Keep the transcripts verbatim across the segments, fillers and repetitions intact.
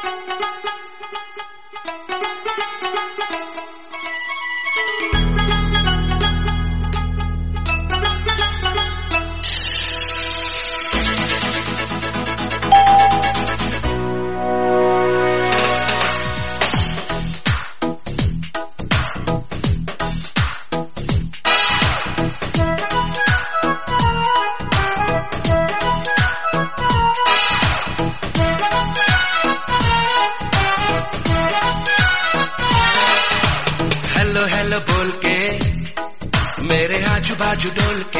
Hello hello बोल के मेरे आजू बाजू डोल के,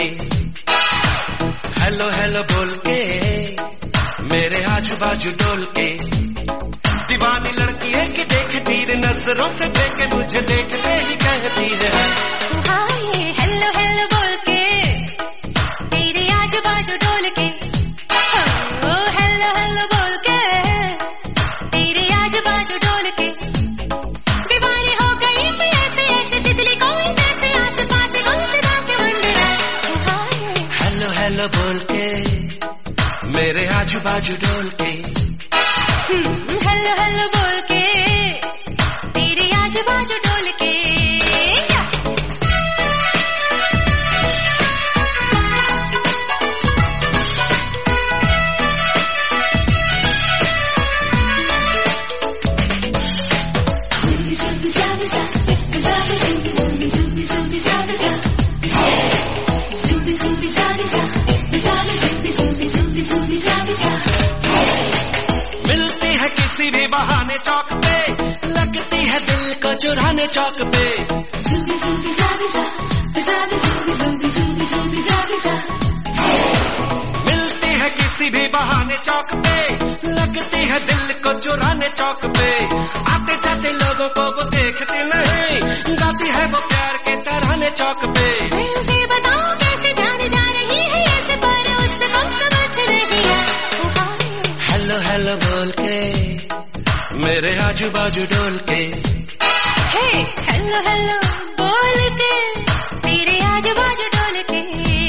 हेलो हेलो बोल के मेरे आजू बाजू डोल के। दीवानी लड़की है कि देखती रे नजरों से देखे मुझे देखते ही कहती है हाय। हेलो हेलो बोल के तेरे आजू बाजू डोल के, ओ हेलो हेलो बोल के तेरे आजू बाजू डोल के। दीवानी हो गई मैं ऐसे ऐसे तितली कोई जैसे आस पास गुमसुरा के मंडरा। हेलो हेलो बोल के मेरे आजू बाजू डोल के, हेलो हेलो बोल के तेरे आजू बाजू डोल के। मिलती है किसी भी बहाने चौक पे, लगती है दिल को चुराने चौक पे। मिलती है किसी भी बहाने चौक पे, लगती है दिल को चुराने चौक पे। आते जाते लोगों को वो देखती नहीं, गाती है वो प्यार के तराने चौक पे। मैं उसे बताऊं कैसे जाने जा रही है ऐसे पर उससे कम समझ रही है। हेलो हेलो बोल के मेरे आजू बाजू डोल के, हे हेलो हेलो बोल के तेरे आजू बाजू डोल के।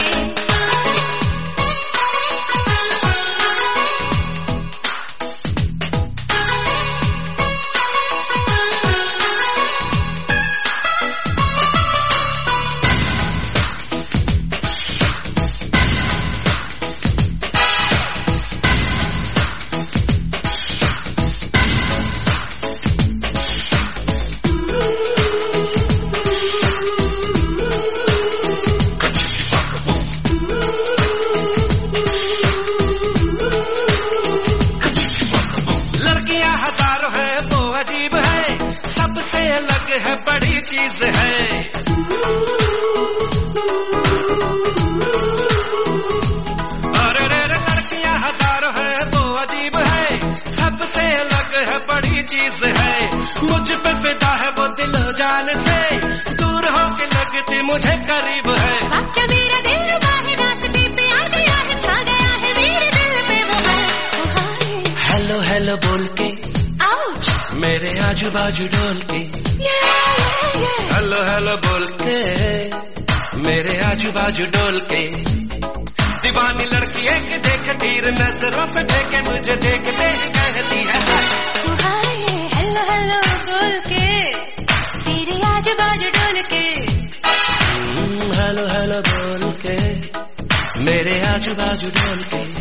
अजीब है सबसे अलग है बड़ी चीज है। अरे रे रे लड़कियां हजारों है वो अजीब है सबसे अलग है बड़ी चीज है। मुझ पे फिदा है वो दिल जान से, दूर होके लगती मुझे करीब है। मेरा दिल बाहर रास्ते पे आ गया है, छा गया है मेरे दिल पे वो। हेलो हेलो बोल के मेरे आजू बाजू डोल के, हेलो हेलो बोल के मेरे आजू बाजू डोल के। दीवानी लड़की है कि देखती रे नजरों से देखे मुझे देखते ही कहती है हेलो हेलो बोल के तेरे आजू बाजू डोल के, हेलो हेलो बोल के मेरे आजू बाजू डोल के।